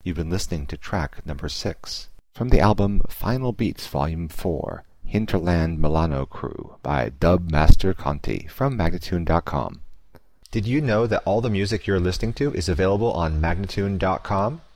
You've been listening to track number 6 from the album Final Beats Volume 4, Hinterland Milano Crew by Dub Master Conti from Magnatune.com. Did you know that all the music you're listening to is available on Magnatune.com?